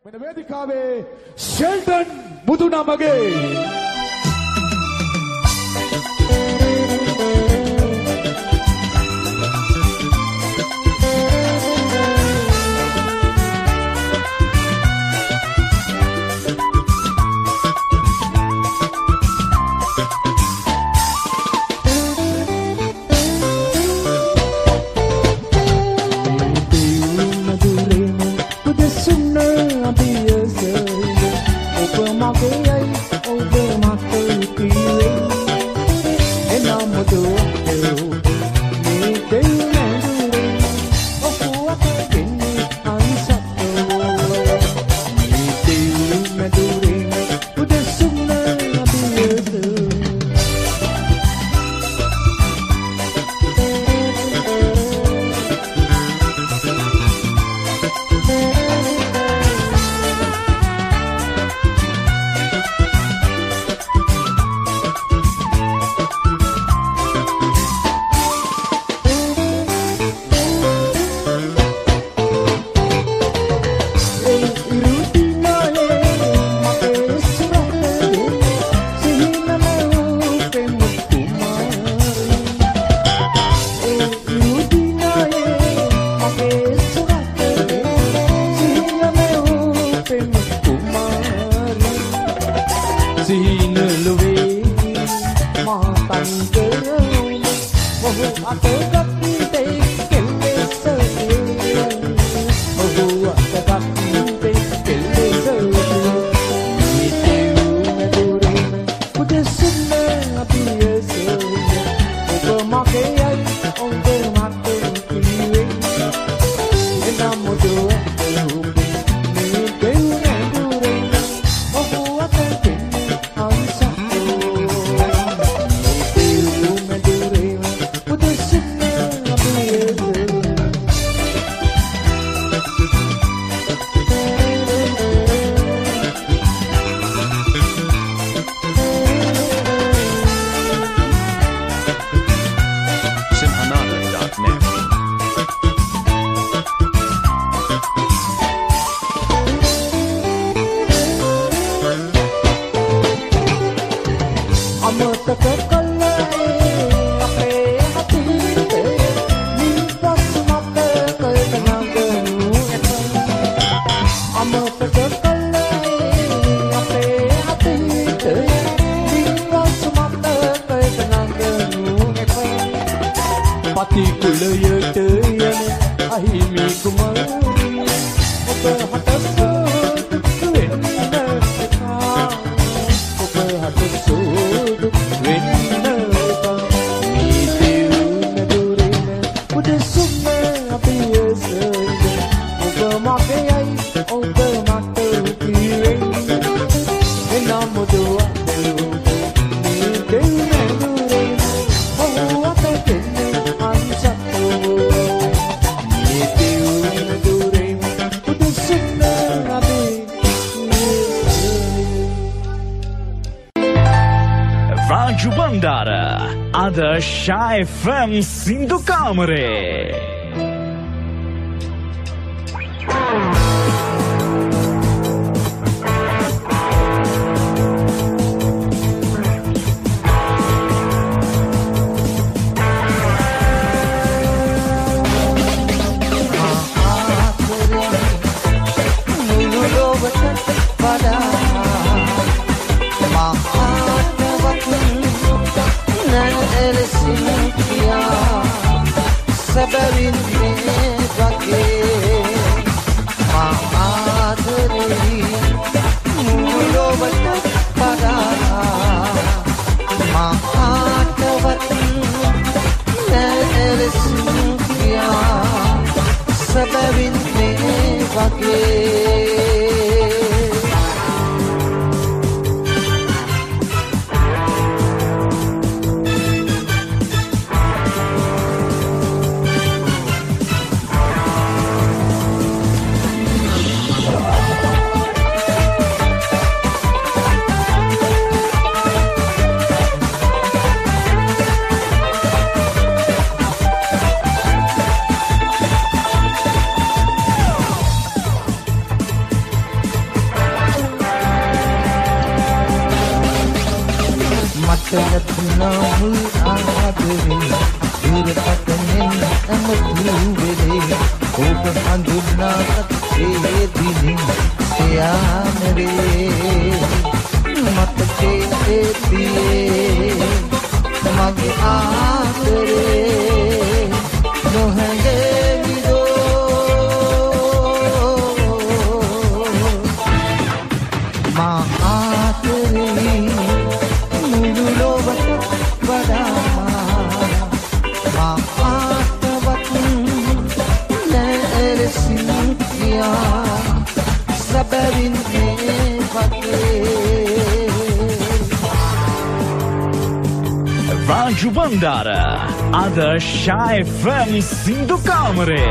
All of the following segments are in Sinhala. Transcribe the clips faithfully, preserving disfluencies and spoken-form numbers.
මෙන්න වේදිකාවේ Shelton Mudunamage Shy F M Sindu Kamare. මතලත්නා මුල් ආදරේ ඉරපතනෙන් අමතු වෙලේ ඔබ හඳුනාගත් ඒ දිනේ සයාමරේ මතකේ තියේ මගේ ආදරේ නොහැඟේ විදෝ මා ආදරේ මුළු ලෝකෙට වඩා මා ආත්මවත් නැරසින් කියා සබරින් මේ වගේ Raju Bandara, Ada Shah F M Sindhu Kamare.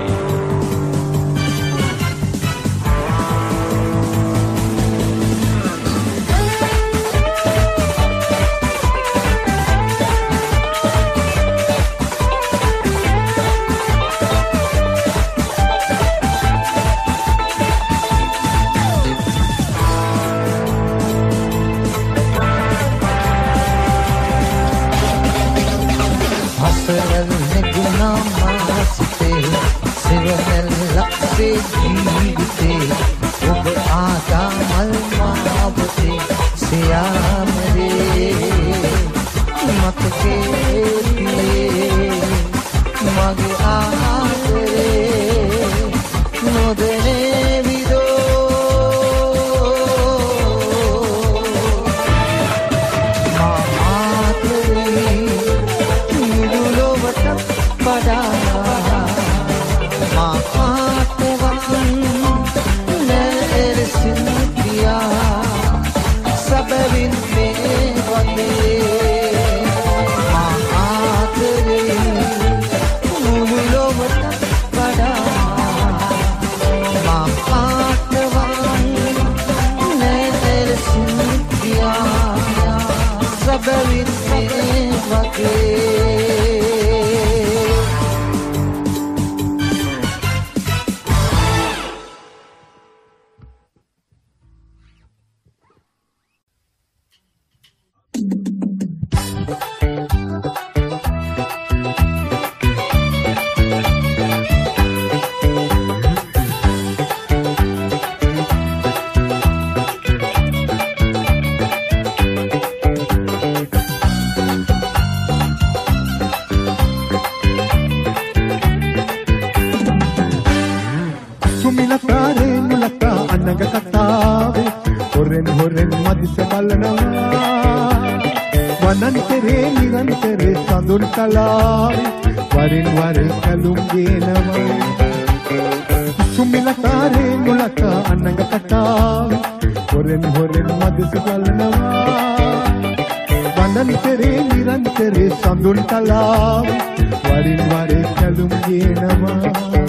ඔබ ආදාමල් මාවතේ සියාමරේ මතකේ තියේ මගේ ආදරේ නොදැනේ විදෝ මා ආදරේ මුළු ලෝකෙට වඩා මා සබරින් මේ වගේ මා ආදරේ මුළු ලෝකෙට වඩා මා ආත්මවන් නැතරසින් ගියා සබරින් මේ වගේ වනන්තරේ නිරන්තරේ සඳුන් කලාවේ වරින් වර කලුම් ගේනවා සුමිලකාරේ මුලක අනංග කතාවේ හොරෙන් හොරෙන් මදිස බලනවා වනන්තරේ නිරන්තරේ සඳුන් කලාවේ වරින් වර කලුම් ගේනවා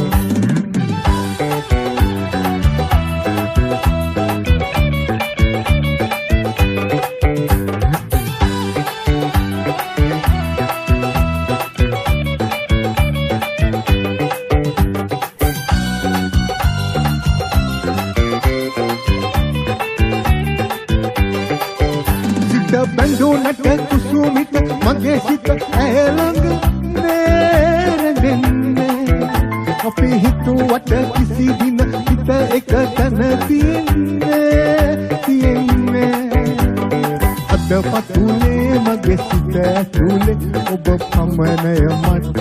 බඳුනට කුසුමිත මගේ සිත ඇලඟ නේරෙන්නේ අපි හිතුවට කිසි දින හිත එක තැන තියන්නේ තියන්නේ අද පතුලේ මගේ සිත ඇතුලේ ඔබ පමණය මට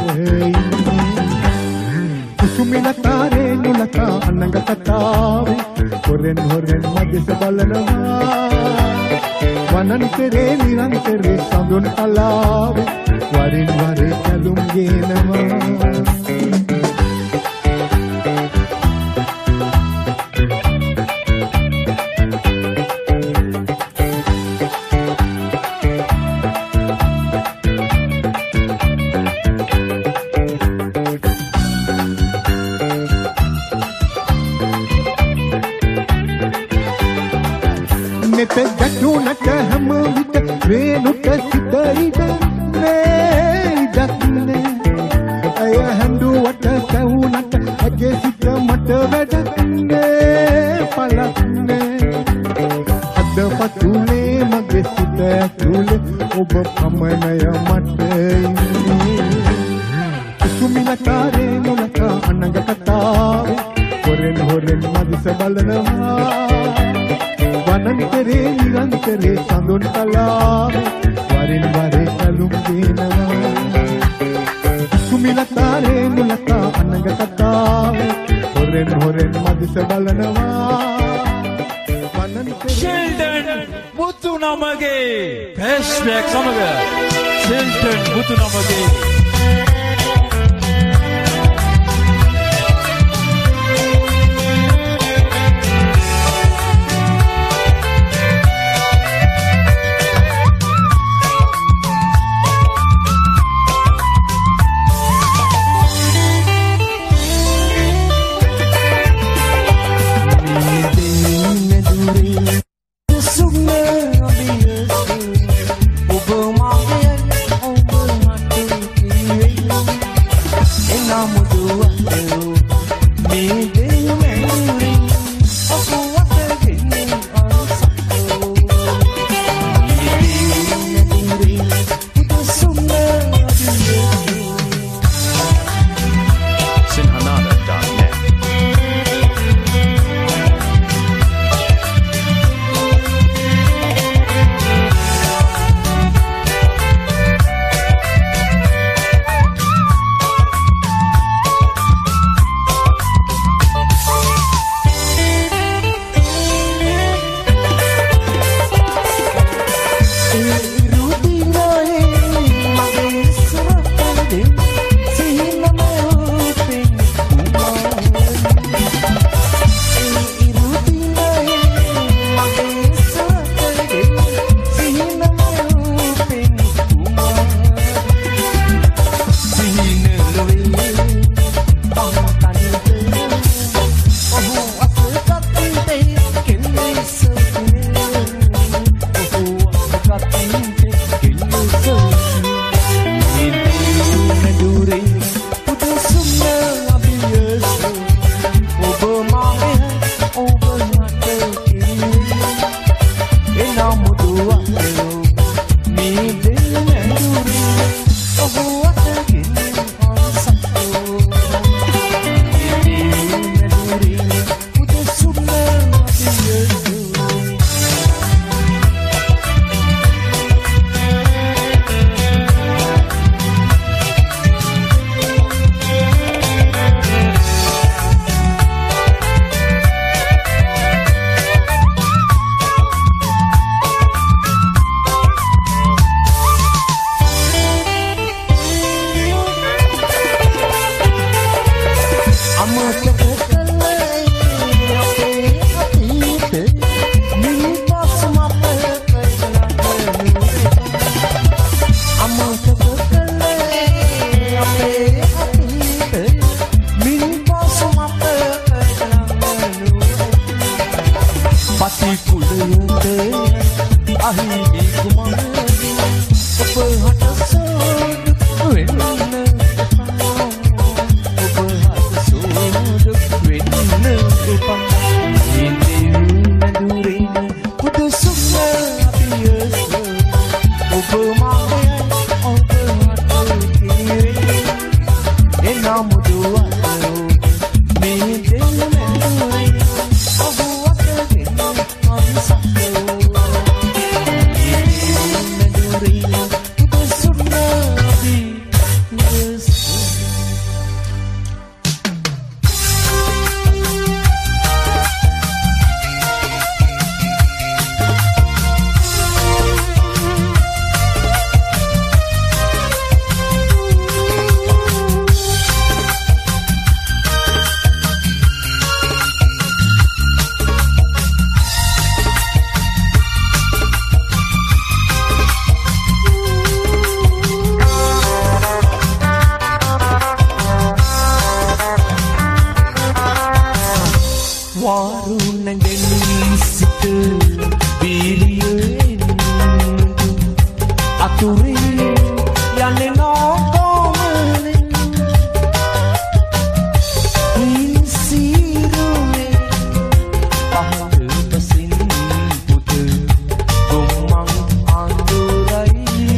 කුසුමිනතරේ නුලක අනංග කතාවේ හොරෙන් හොරෙන් මගේ බලනවා වනන්තරේ නිරන්තරේ සඳුන් කලාවේ වරින් වර කලුම් ගේනවා නෙත ගැටුණට හැම විට වේනුට සිත ඉදන්නේ ඉදන්නේ අය හැඬුවට කැවුනට ඇගේ සිත මට වැඩන්නේ පලක්නේ අද පතුලේ මගේ සිත ඇතුලේ ඔබ පමණය මට කුමිලකාරේ මොලකා අනග කතාවේ හොරෙන් හොරෙන් මදිස බලනවා වනන්තරේ නිරන්තරේ සඳුන් කලාවේ වරින් වරේ කලුම් දෙනවා කුමිලකාරේ මොලකා අනග කතාවේ හොරෙන් හොරෙන් මදිස බලනවා ෂෙල්ටන් මුතු නමගේ ෆ්ලෑෂ්බැක් සමග ෂෙල්ටන් මුතු නමගේ Hãy subscribe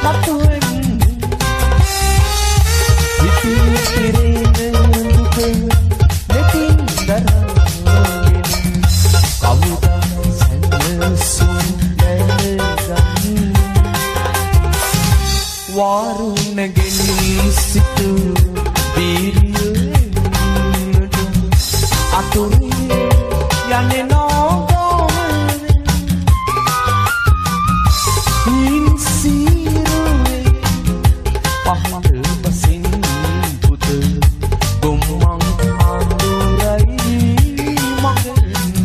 මතුවෙන් ඉතිරි පිරෙන දුක නැතින් දරාගෙන කවුදා සැනසුම් නැගන් වාරුණගෙන සිටු බීරියෙන්නට අතුරේ යන්නේ නෝගොමනේ ඉන් සීරුවේ පහඳ බසින් පුත ගොම්මන් අඳුරයි මගෙන්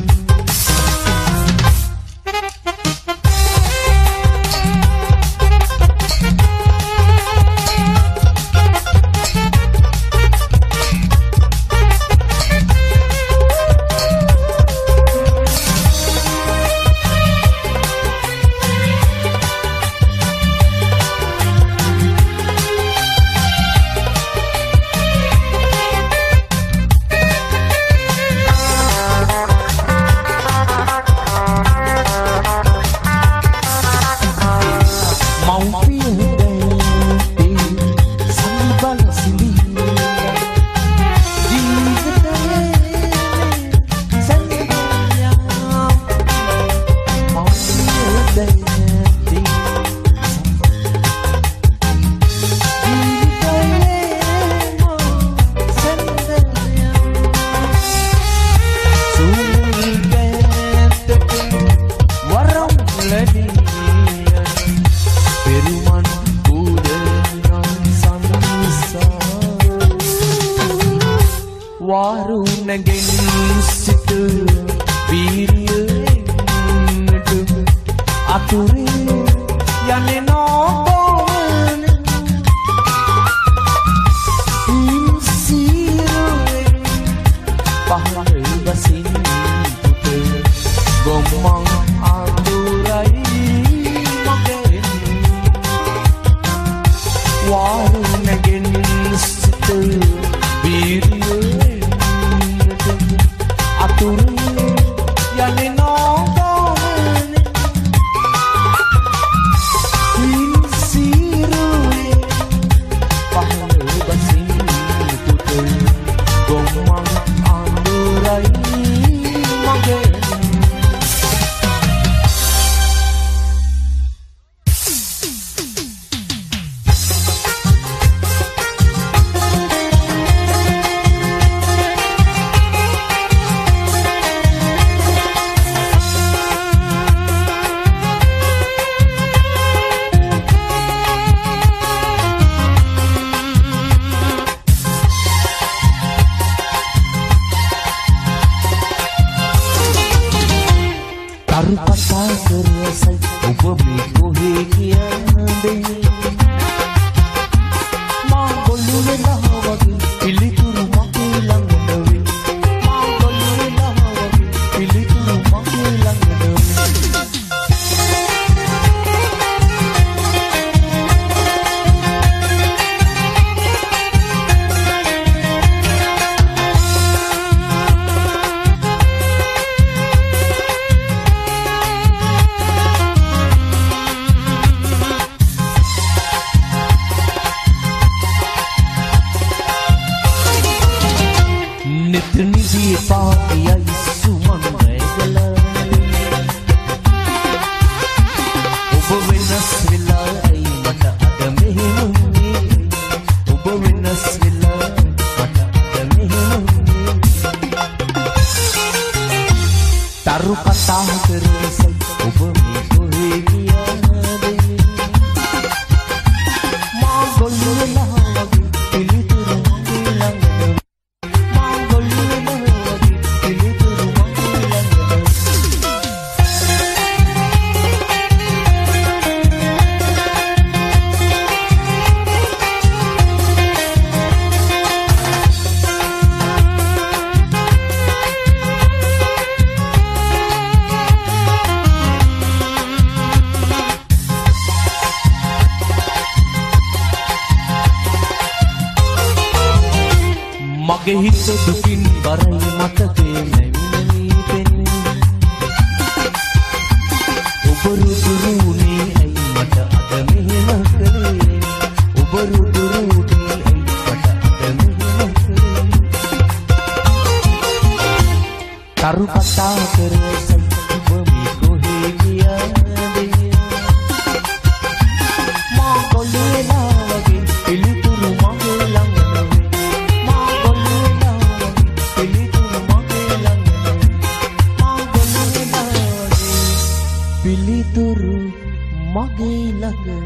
මගේ හිත දුකින් බරයි මතකේ නැවිලී පෙන්නේ ඔබ රුදුරුනේ ඇයි මට අද මෙහෙම කළේ ඔබ රුදු රුදී මට අදම කළේ තරු කතා කරසයි ඔබ මේ කොහේ ගියාද මා කොල්ලේලා වගේ පිළිතුරු මගේ ළඟ නොවේ මා කොල්ලේලා වගේ පිළිතුරු මගේ ළඟ නොවේ මා කොල්ලේලා වගේ පිළිතුරු මගේ ළඟ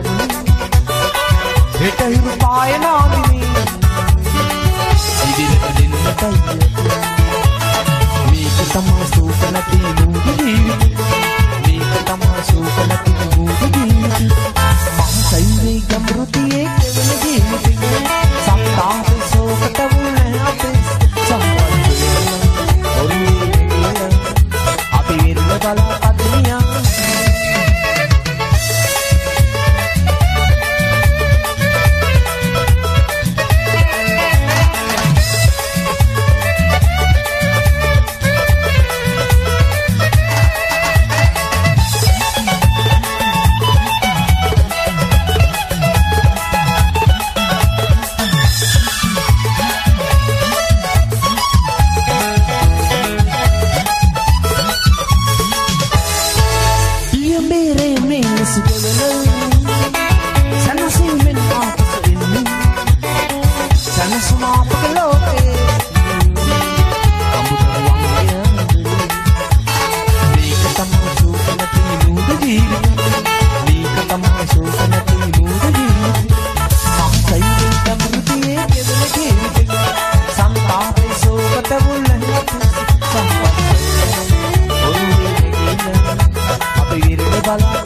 හිරු පායනාමිනි ඉදිරියට සුවකයි මේක තමයි සුවක නැති මුදු ජීවිතේ මේක තමයි සුවක නැති මුදු ජීවිතේ මහසයිවේ ගම්රුතියේ කෙවන ජීවිතේ සම්තාපේ සෝකට වුණ අපේ සම්පත් ඔරුවේ අපි විරල බලාපත්නියා Bala